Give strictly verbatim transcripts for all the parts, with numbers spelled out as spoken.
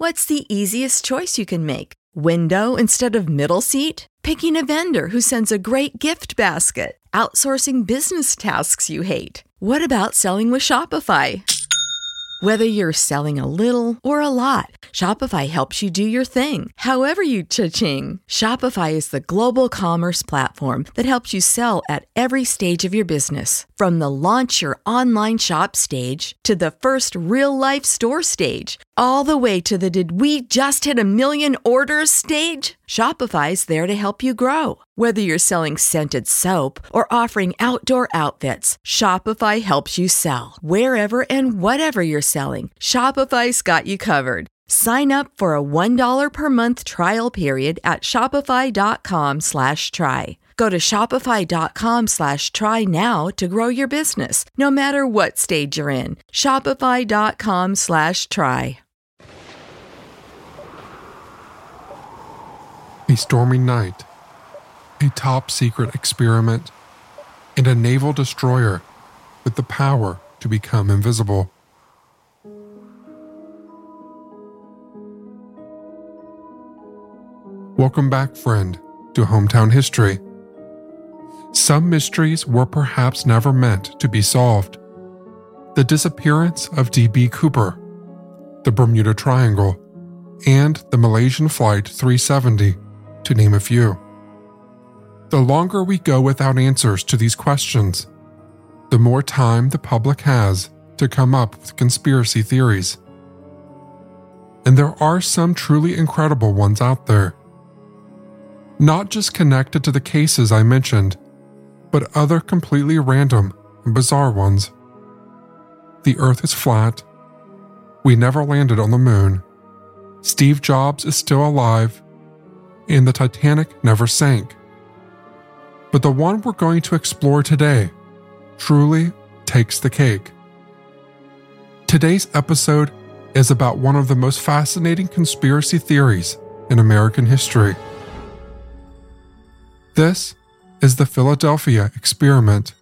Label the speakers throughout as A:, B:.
A: What's the easiest choice you can make? Window instead of middle seat? Picking a vendor who sends a great gift basket? Outsourcing business tasks you hate? What about selling with Shopify? Whether you're selling a little or a lot, Shopify helps you do your thing, however you cha-ching. Shopify is the global commerce platform that helps you sell at every stage of your business. From the launch your online shop stage to the first real-life store stage, all the way to the did we just hit a million orders stage. Shopify's there to help you grow. Whether you're selling scented soap or offering outdoor outfits, Shopify helps you sell. Wherever and whatever you're selling, Shopify's got you covered. Sign up for a one dollar per month trial period at shopify.com slash try. Go to shopify.com slash try now to grow your business, no matter what stage you're in. Shopify.com slash try.
B: A stormy night, a top-secret experiment, and a naval destroyer with the power to become invisible. Welcome back, friend, to Hometown History. Some mysteries were perhaps never meant to be solved. The disappearance of D B Cooper, the Bermuda Triangle, and the Malaysian Flight three seventy, to name a few. The longer we go without answers to these questions, the more time the public has to come up with conspiracy theories. And there are some truly incredible ones out there. Not just connected to the cases I mentioned, but other completely random and bizarre ones. The Earth is flat. We never landed on the moon. Steve Jobs is still alive. And the Titanic never sank. But the one we're going to explore today truly takes the cake. Today's episode is about one of the most fascinating conspiracy theories in American history. This is the Philadelphia Experiment.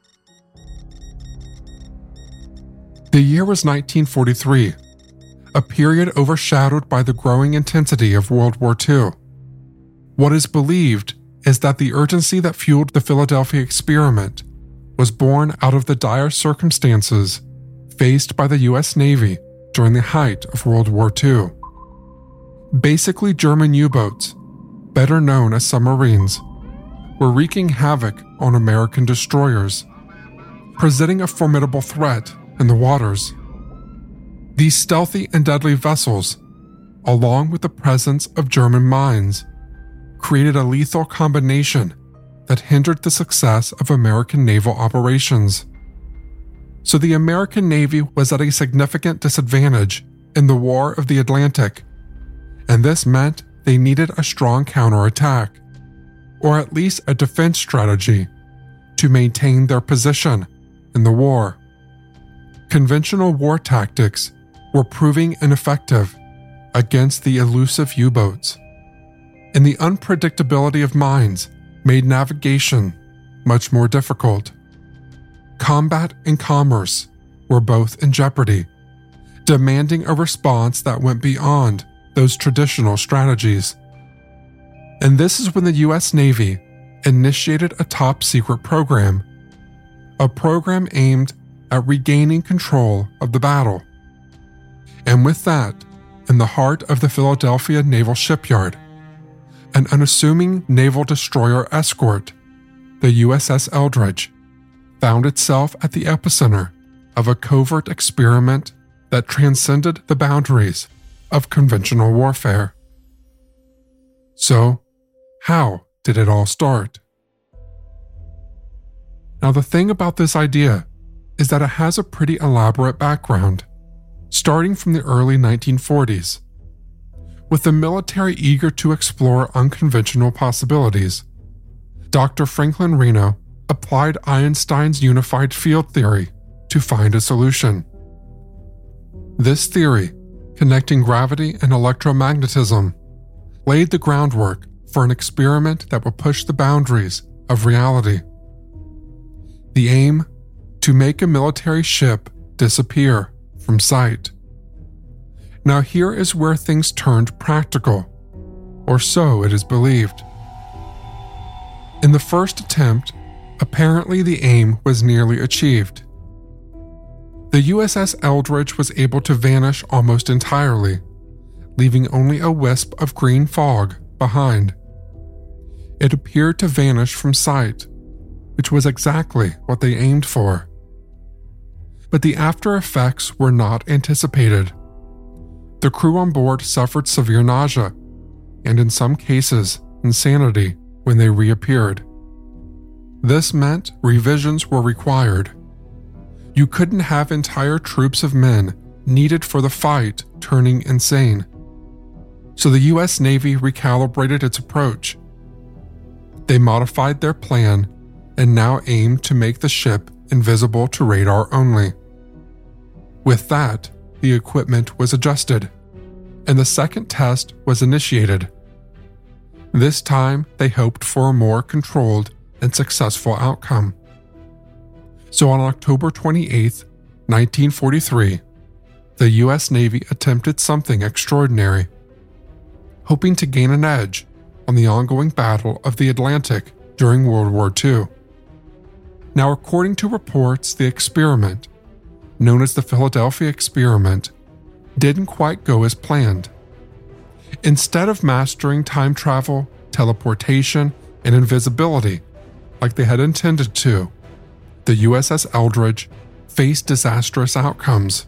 B: The year was nineteen forty-three, a period overshadowed by the growing intensity of World War Two. What is believed is that the urgency that fueled the Philadelphia Experiment was born out of the dire circumstances faced by the U S Navy during the height of World War Two. Basically, German U-boats, better known as submarines, were wreaking havoc on American destroyers, presenting a formidable threat in the waters. These stealthy and deadly vessels, along with the presence of German mines, created a lethal combination that hindered the success of American naval operations. So the American Navy was at a significant disadvantage in the War of the Atlantic, and this meant they needed a strong counterattack, or at least a defense strategy, to maintain their position in the war. Conventional war tactics were proving ineffective against the elusive U-boats, and the unpredictability of mines made navigation much more difficult. Combat and commerce were both in jeopardy, demanding a response that went beyond those traditional strategies. And this is when the U S Navy initiated a top-secret program, a program aimed at regaining control of the battle. And with that, in the heart of the Philadelphia Naval Shipyard, an unassuming naval destroyer escort, the U S S Eldridge, found itself at the epicenter of a covert experiment that transcended the boundaries of conventional warfare. So, how did it all start? Now, the thing about this idea is that it has a pretty elaborate background, starting from the early nineteen forties. With the military eager to explore unconventional possibilities, Doctor Franklin Reno applied Einstein's unified field theory to find a solution. This theory, connecting gravity and electromagnetism, laid the groundwork for an experiment that would push the boundaries of reality. The aim? To make a military ship disappear from sight. Now here is where things turned practical, or so it is believed. In the first attempt, apparently the aim was nearly achieved. The U S S Eldridge was able to vanish almost entirely, leaving only a wisp of green fog behind. It appeared to vanish from sight, which was exactly what they aimed for. But the after effects were not anticipated. The crew on board suffered severe nausea, and in some cases, insanity when they reappeared. This meant revisions were required. You couldn't have entire troops of men needed for the fight turning insane. So the U S Navy recalibrated its approach. They modified their plan and now aimed to make the ship invisible to radar only. With that, the equipment was adjusted, and the second test was initiated. This time, they hoped for a more controlled and successful outcome. So on October twenty-eighth, nineteen forty-three, the U S Navy attempted something extraordinary, hoping to gain an edge on the ongoing Battle of the Atlantic during World War Two. Now, according to reports, the experiment, known as the Philadelphia Experiment, didn't quite go as planned. Instead of mastering time travel, teleportation, and invisibility like they had intended to, the U S S Eldridge faced disastrous outcomes.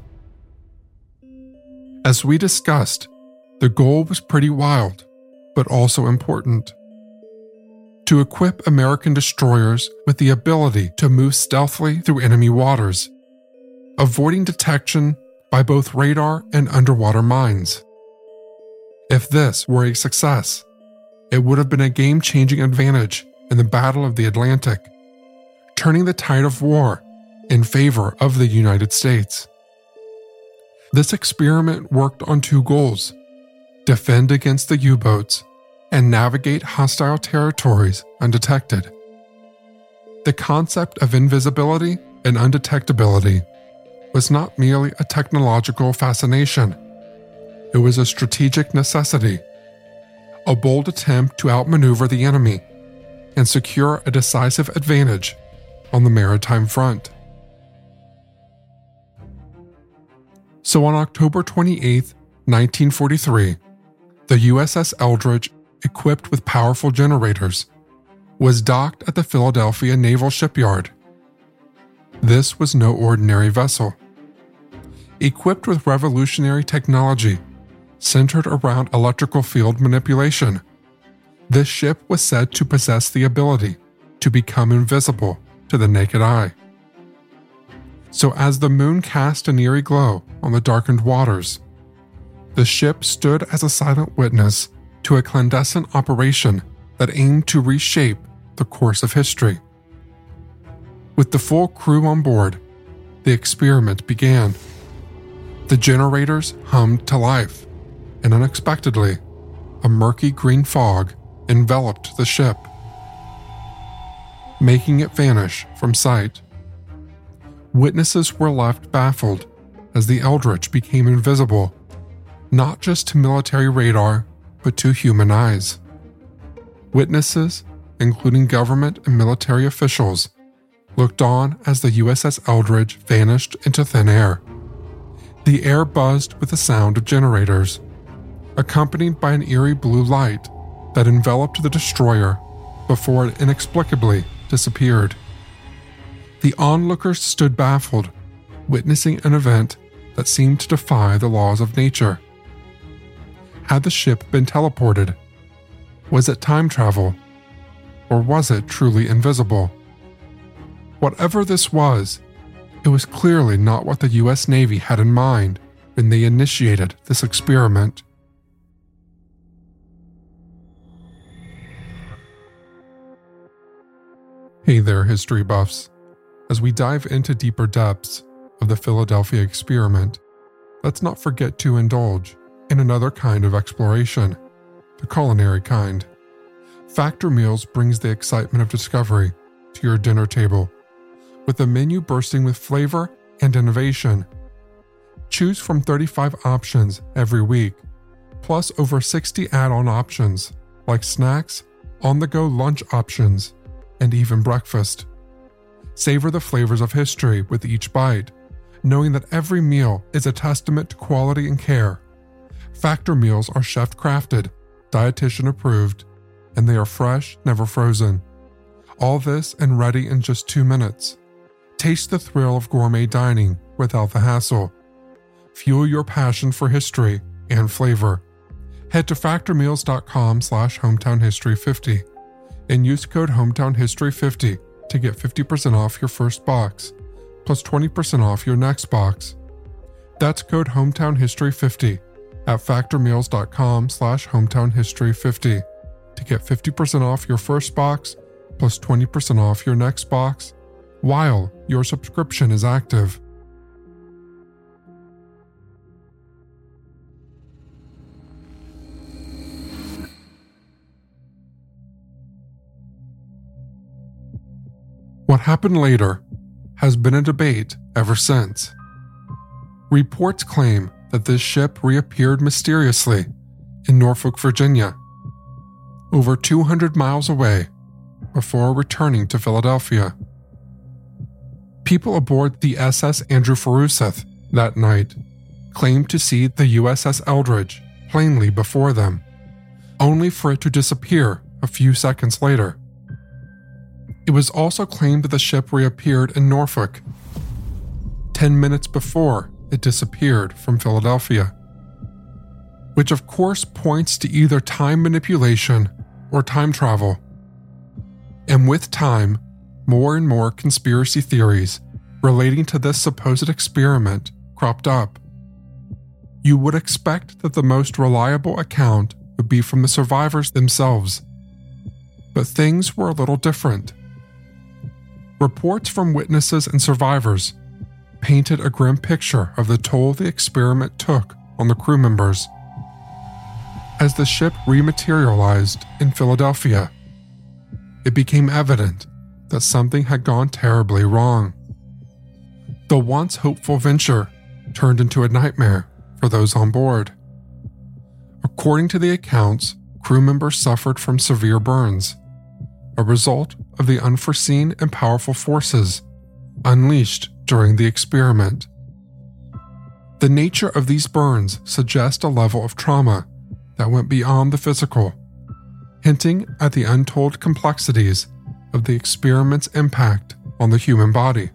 B: As we discussed, the goal was pretty wild, but also important. To equip American destroyers with the ability to move stealthily through enemy waters, avoiding detection by both radar and underwater mines. If this were a success, it would have been a game-changing advantage in the Battle of the Atlantic, turning the tide of war in favor of the United States. This experiment worked on two goals: defend against the U-boats and navigate hostile territories undetected. The concept of invisibility and undetectability was not merely a technological fascination. It was a strategic necessity, a bold attempt to outmaneuver the enemy and secure a decisive advantage on the maritime front. So on October twenty-eighth, nineteen forty-three, the U S S Eldridge, equipped with powerful generators, was docked at the Philadelphia Naval Shipyard. This was no ordinary vessel. Equipped with revolutionary technology centered around electrical field manipulation, this ship was said to possess the ability to become invisible to the naked eye. So as the moon cast an eerie glow on the darkened waters, the ship stood as a silent witness to a clandestine operation that aimed to reshape the course of history. With the full crew on board, the experiment began. The generators hummed to life, and unexpectedly, a murky green fog enveloped the ship, making it vanish from sight. Witnesses were left baffled as the Eldridge became invisible, not just to military radar, but to human eyes. Witnesses, including government and military officials, looked on as the U S S Eldridge vanished into thin air. The air buzzed with the sound of generators, accompanied by an eerie blue light that enveloped the destroyer before it inexplicably disappeared. The onlookers stood baffled, witnessing an event that seemed to defy the laws of nature. Had the ship been teleported? Was it time travel? Or was it truly invisible? Whatever this was, it was clearly not what the U S Navy had in mind when they initiated this experiment. Hey there, history buffs. As we dive into deeper depths of the Philadelphia Experiment, let's not forget to indulge in another kind of exploration, the culinary kind. Factor Meals brings the excitement of discovery to your dinner table, with a menu bursting with flavor and innovation. Choose from thirty-five options every week, plus over sixty add-on options like snacks, on-the-go lunch options, and even breakfast. Savor the flavors of history with each bite, knowing that every meal is a testament to quality and care. Factor meals are chef-crafted, dietitian approved, and they are fresh, never frozen. All this and ready in just two minutes. Taste the thrill of gourmet dining without the hassle. Fuel your passion for history and flavor. Head to factormeals.com slash hometownhistory50 and use code hometownhistory fifty to get fifty percent off your first box, plus twenty percent off your next box. That's code hometownhistory50 at factormeals.com slash hometownhistory50 to get fifty percent off your first box, plus twenty percent off your next box, while your subscription is active. What happened later has been a debate ever since. Reports claim that this ship reappeared mysteriously in Norfolk, Virginia, over two hundred miles away, before returning to Philadelphia. People aboard the S S Andrew Forsyth that night claimed to see the U S S Eldridge plainly before them, only for it to disappear a few seconds later. It was also claimed that the ship reappeared in Norfolk ten minutes before it disappeared from Philadelphia, which of course points to either time manipulation or time travel. And with time, more and more conspiracy theories relating to this supposed experiment cropped up. You would expect that the most reliable account would be from the survivors themselves, but things were a little different. Reports from witnesses and survivors painted a grim picture of the toll the experiment took on the crew members. As the ship rematerialized in Philadelphia, it became evident that something had gone terribly wrong. The once hopeful venture turned into a nightmare for those on board. According to the accounts, crew members suffered from severe burns, a result of the unforeseen and powerful forces unleashed during the experiment. The nature of these burns suggests a level of trauma that went beyond the physical, hinting at the untold complexities of the experiment's impact on the human body.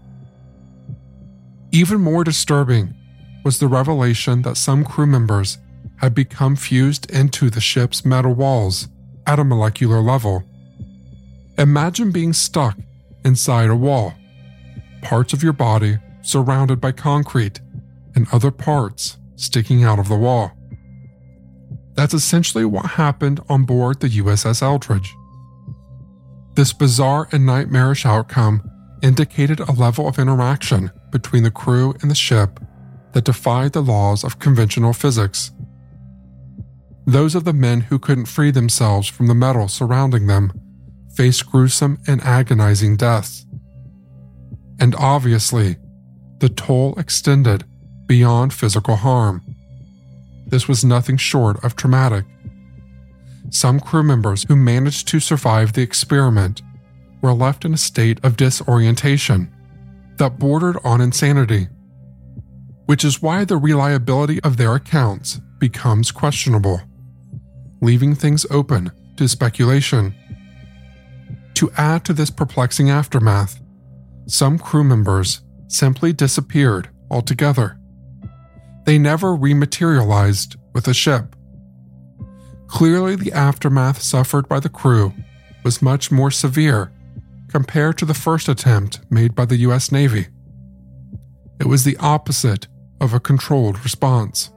B: Even more disturbing was the revelation that some crew members had become fused into the ship's metal walls at a molecular level. Imagine being stuck inside a wall, parts of your body surrounded by concrete and other parts sticking out of the wall. That's essentially what happened on board the U S S Eldridge. This bizarre and nightmarish outcome indicated a level of interaction between the crew and the ship that defied the laws of conventional physics. Those of the men who couldn't free themselves from the metal surrounding them faced gruesome and agonizing deaths. And obviously, the toll extended beyond physical harm. This was nothing short of traumatic. Some crew members who managed to survive the experiment were left in a state of disorientation that bordered on insanity, which is why the reliability of their accounts becomes questionable, leaving things open to speculation. To add to this perplexing aftermath, some crew members simply disappeared altogether. They never rematerialized with the ship. Clearly, the aftermath suffered by the crew was much more severe compared to the first attempt made by the U S Navy. It was the opposite of a controlled response.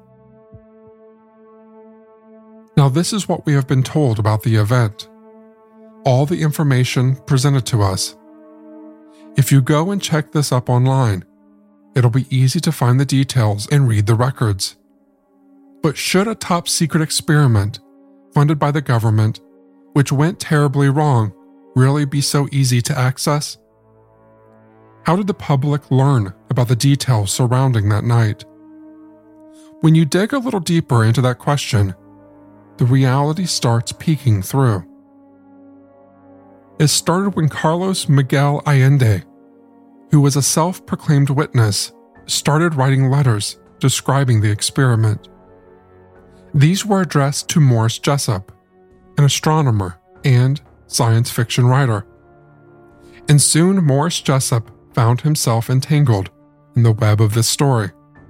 B: Now, this is what we have been told about the event. All the information presented to us. If you go and check this up online, it'll be easy to find the details and read the records. But should a top-secret experiment funded by the government, which went terribly wrong, really be so easy to access? How did the public learn about the details surrounding that night? When you dig a little deeper into that question, the reality starts peeking through. It started when Carlos Miguel Allende, who was a self-proclaimed witness, started writing letters describing the experiment. These were addressed to Morris Jessup, an astronomer and science fiction writer. And soon Morris Jessup found himself entangled in the web of this story.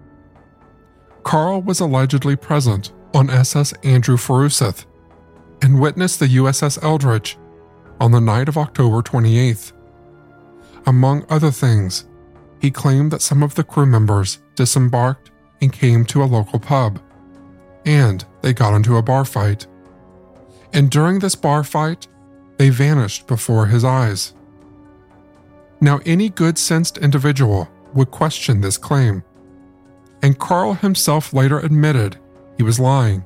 B: Carl was allegedly present on S S Andrew Forsyth and witnessed the U S S Eldridge on the night of October twenty-eighth. Among other things, he claimed that some of the crew members disembarked and came to a local pub, and they got into a bar fight. And during this bar fight, they vanished before his eyes. Now, any good-sensed individual would question this claim, and Carl himself later admitted he was lying.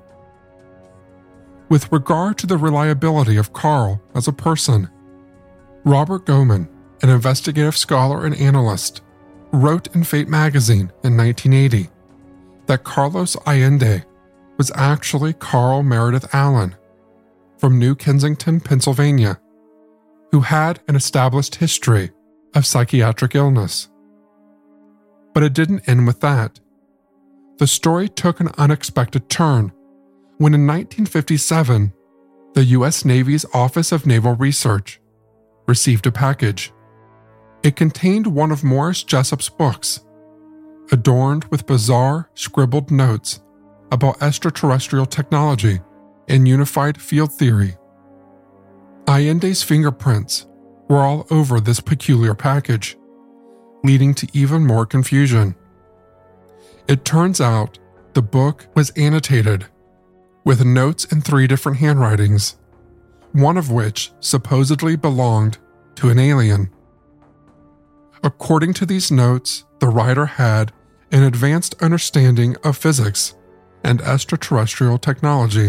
B: With regard to the reliability of Carl as a person, Robert Goman, an investigative scholar and analyst, wrote in Fate magazine in nineteen eighty that Carlos Allende was actually Carl Meredith Allen from New Kensington, Pennsylvania, who had an established history of psychiatric illness. But it didn't end with that. The story took an unexpected turn when in nineteen fifty-seven, the U S Navy's Office of Naval Research received a package. It contained one of Morris Jessup's books, adorned with bizarre scribbled notes about extraterrestrial technology and unified field theory. Allende's fingerprints were all over this peculiar package, leading to even more confusion. It turns out the book was annotated with notes in three different handwritings, one of which supposedly belonged to an alien. According to these notes, the writer had an advanced understanding of physics and extraterrestrial technology.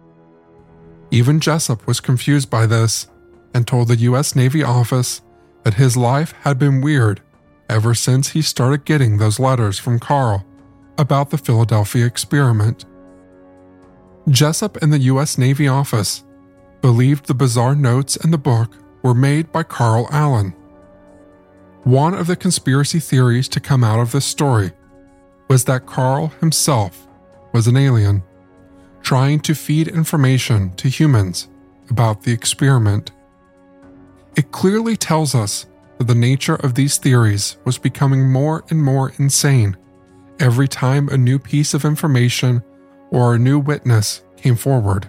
B: Even Jessup was confused by this and told the U S Navy office that his life had been weird ever since he started getting those letters from Carl about the Philadelphia experiment. Jessup and the U S Navy office believed the bizarre notes in the book were made by Carl Allen. One of the conspiracy theories to come out of this story was that Carl himself was an alien, trying to feed information to humans about the experiment. It clearly tells us that the nature of these theories was becoming more and more insane every time a new piece of information or a new witness came forward.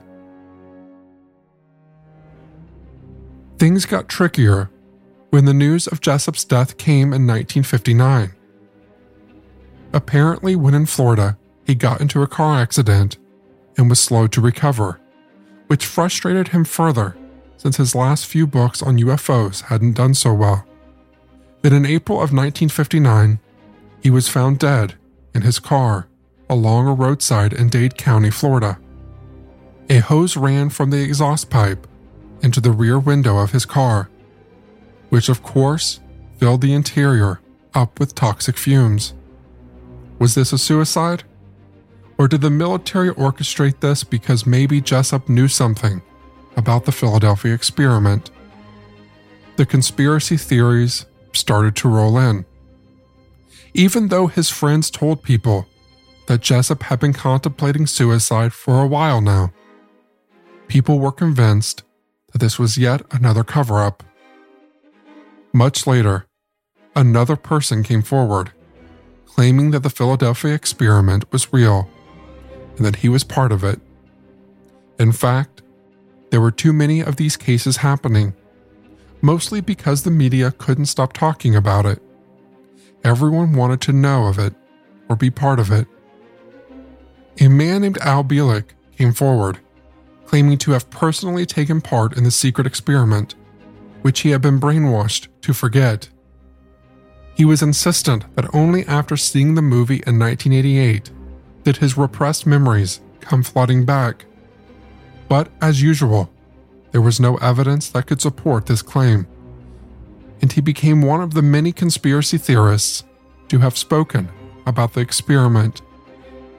B: Things got trickier when the news of Jessup's death came in nineteen fifty-nine. Apparently, when in Florida, he got into a car accident and was slow to recover, which frustrated him further since his last few books on U F Os hadn't done so well. Then in April of nineteen fifty-nine, he was found dead in his car along a roadside in Dade County, Florida. A hose ran from the exhaust pipe into the rear window of his car, which of course filled the interior up with toxic fumes. Was this a suicide? Or did the military orchestrate this because maybe Jessup knew something about the Philadelphia experiment? The conspiracy theories started to roll in. Even though his friends told people that Jessup had been contemplating suicide for a while now, people were convinced that this was yet another cover-up. Much later, another person came forward, claiming that the Philadelphia experiment was real and that he was part of it. In fact, there were too many of these cases happening, mostly because the media couldn't stop talking about it. Everyone wanted to know of it or be part of it. A man named Al Bielek came forward, claiming to have personally taken part in the secret experiment, which he had been brainwashed to forget. He was insistent that only after seeing the movie in nineteen eighty-eight did his repressed memories come flooding back. But as usual, there was no evidence that could support this claim, and he became one of the many conspiracy theorists to have spoken about the experiment.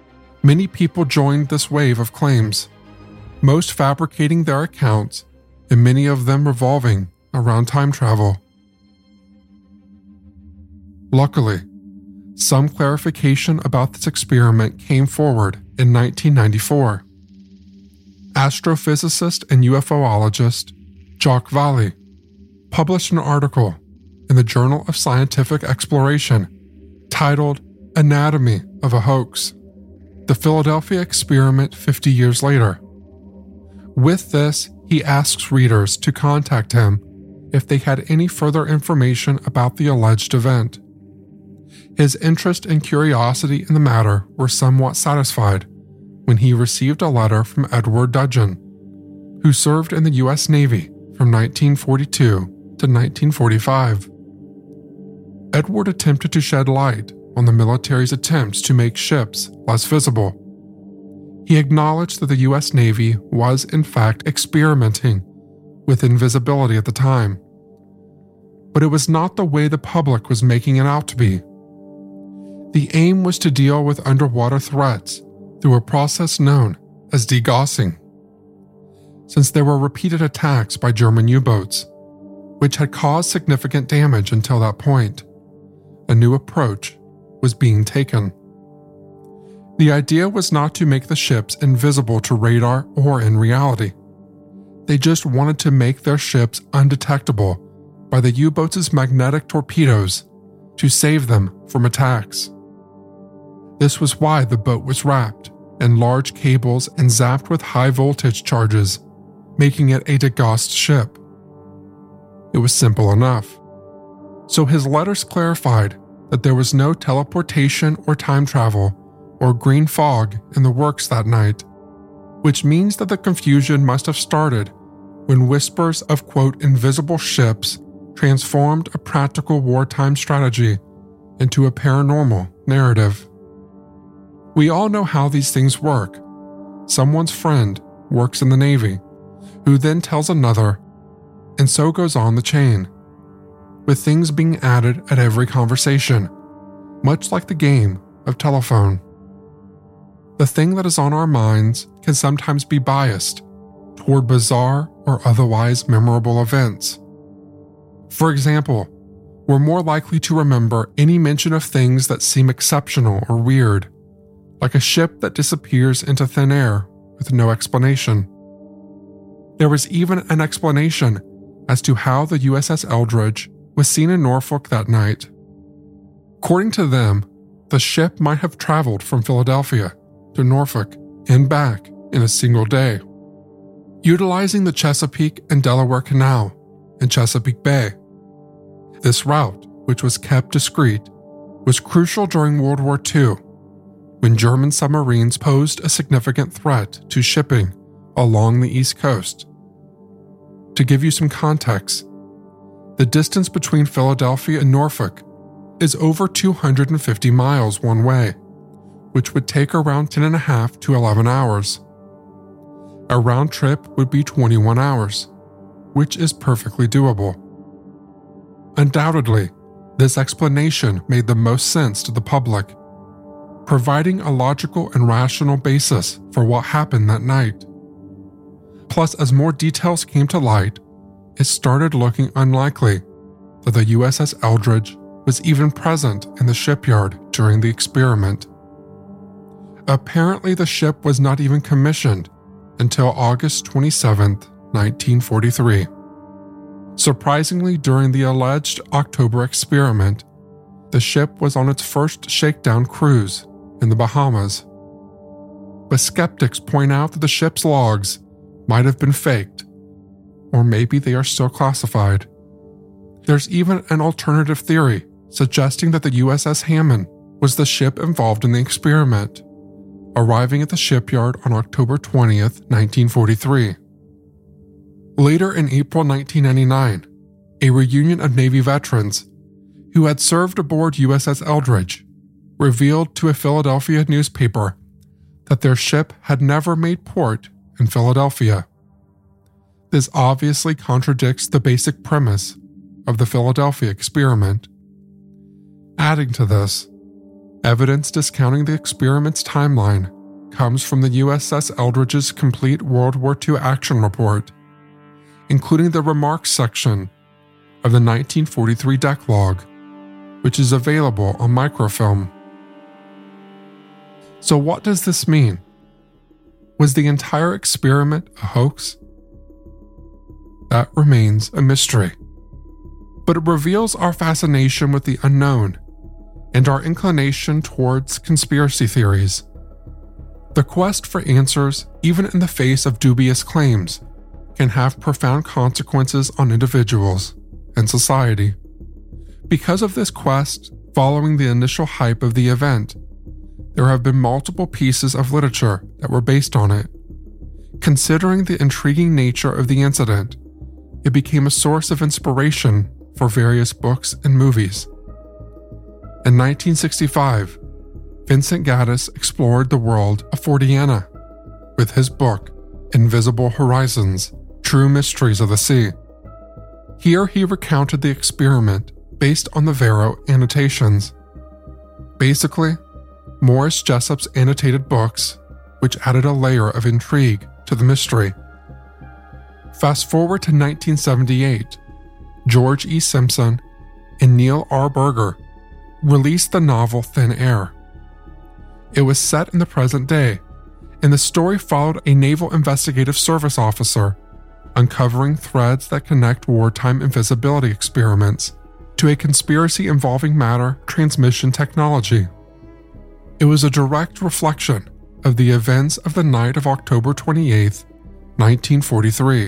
B: Many people joined this wave of claims, most fabricating their accounts and many of them revolving around time travel. Luckily, some clarification about this experiment came forward in nineteen ninety-four. Astrophysicist and UFOologist Jacques Vallée published an article in the Journal of Scientific Exploration titled Anatomy of a Hoax: The Philadelphia Experiment fifty years Later. With this, he asks readers to contact him if they had any further information about the alleged event. His interest and curiosity in the matter were somewhat satisfied when he received a letter from Edward Dudgeon, who served in the U S Navy from nineteen forty-two to nineteen forty-five. Edward attempted to shed light on the military's attempts to make ships less visible. He acknowledged that the U S Navy was in fact experimenting with invisibility at the time, but it was not the way the public was making it out to be. The aim was to deal with underwater threats through a process known as degaussing. Since there were repeated attacks by German U-boats, which had caused significant damage until that point, a new approach was being taken. The idea was not to make the ships invisible to radar or in reality. They just wanted to make their ships undetectable by the U-boats' magnetic torpedoes to save them from attacks. This was why the boat was wrapped in large cables and zapped with high voltage charges, making it a degaussed ship. It was simple enough. So his letters clarified that there was no teleportation or time travel or green fog in the works that night, which means that the confusion must have started when whispers of, quote, invisible ships transformed a practical wartime strategy into a paranormal narrative. We all know how these things work. Someone's friend works in the Navy, who then tells another, and so goes on the chain, with things being added at every conversation, much like the game of telephone. The thing that is on our minds can sometimes be biased toward bizarre or otherwise memorable events. For example, we're more likely to remember any mention of things that seem exceptional or weird, like a ship that disappears into thin air with no explanation. There was even an explanation as to how the U S S Eldridge was seen in Norfolk that night. According to them, the ship might have traveled from Philadelphia to Norfolk and back in a single day, utilizing the Chesapeake and Delaware Canal and Chesapeake Bay. This route, which was kept discreet, was crucial during World War Two, when German submarines posed a significant threat to shipping along the East Coast. To give you some context, the distance between Philadelphia and Norfolk is over two hundred fifty miles one way, which would take around ten and a half to eleven hours. A round trip would be twenty-one hours, which is perfectly doable. Undoubtedly, this explanation made the most sense to the public, providing a logical and rational basis for what happened that night. Plus, as more details came to light, it started looking unlikely that the U S S Eldridge was even present in the shipyard during the experiment. Apparently, the ship was not even commissioned until August twenty-seventh, nineteen forty-three. Surprisingly, during the alleged October experiment, the ship was on its first shakedown cruise in the Bahamas. But skeptics point out that the ship's logs might have been faked, or maybe they are still classified. There's even an alternative theory suggesting that the U S S Hammond was the ship involved in the experiment, arriving at the shipyard on October twentieth, nineteen forty-three. Later in April nineteen ninety-nine, a reunion of Navy veterans who had served aboard U S S Eldridge revealed to a Philadelphia newspaper that their ship had never made port in Philadelphia. This obviously contradicts the basic premise of the Philadelphia experiment. Adding to this, evidence discounting the experiment's timeline comes from the U S S Eldridge's complete World War Two action report, including the remarks section of the nineteen forty-three Decalogue, which is available on microfilm. So what does this mean? Was the entire experiment a hoax? That remains a mystery. But it reveals our fascination with the unknown and our inclination towards conspiracy theories. The quest for answers, even in the face of dubious claims, can have profound consequences on individuals and society. Because of this quest, following the initial hype of the event, there have been multiple pieces of literature that were based on it. Considering the intriguing nature of the incident, it became a source of inspiration for various books and movies. In nineteen sixty-five, Vincent Gaddis explored the world of Forteana with his book, Invisible Horizons: True Mysteries of the Sea. Here he recounted the experiment based on the Varro annotations. Basically, Morris Jessup's annotated books, which added a layer of intrigue to the mystery. Fast forward to nineteen seventy-eight, George E. Simpson and Neil R. Berger released the novel Thin Air. It was set in the present day, and the story followed a Naval Investigative Service officer uncovering threads that connect wartime invisibility experiments to a conspiracy involving matter transmission technology. It was a direct reflection of the events of the night of October twenty-eighth, nineteen forty-three.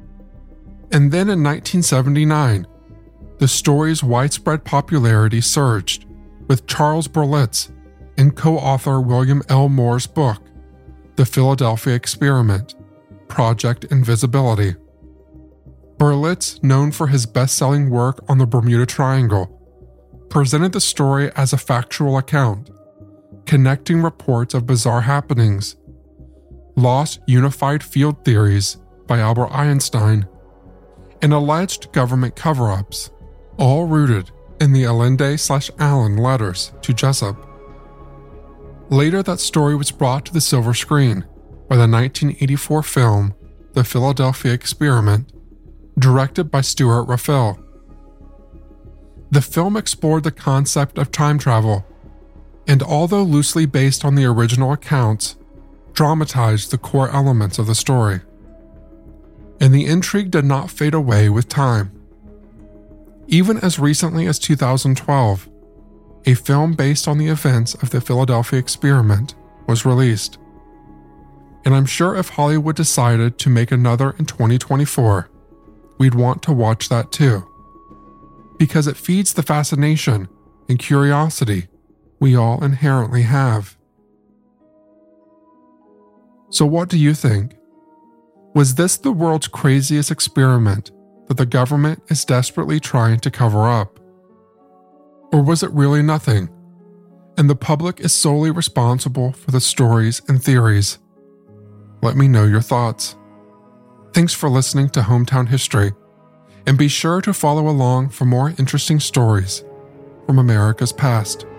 B: And then in nineteen seventy-nine, the story's widespread popularity surged with Charles Berlitz and co-author William L. Moore's book, The Philadelphia Experiment: Project Invisibility. Berlitz, known for his best-selling work on the Bermuda Triangle, presented the story as a factual account, connecting reports of bizarre happenings, lost unified field theories by Albert Einstein, and alleged government cover-ups, all rooted in the Allende-slash-Allen letters to Jessup. Later, that story was brought to the silver screen by the nineteen eighty-four film The Philadelphia Experiment, directed by Stuart Raphael. The film explored the concept of time travel, and although loosely based on the original accounts, dramatized the core elements of the story. And the intrigue did not fade away with time. Even as recently as two thousand twelve, a film based on the events of the Philadelphia Experiment was released. And I'm sure if Hollywood decided to make another in twenty twenty-four, we'd want to watch that too, because it feeds the fascination and curiosity we all inherently have. So what do you think? Was this the world's craziest experiment that the government is desperately trying to cover up? Or was it really nothing, and the public is solely responsible for the stories and theories? Let me know your thoughts. Thanks for listening to Hometown History, and be sure to follow along for more interesting stories from America's past.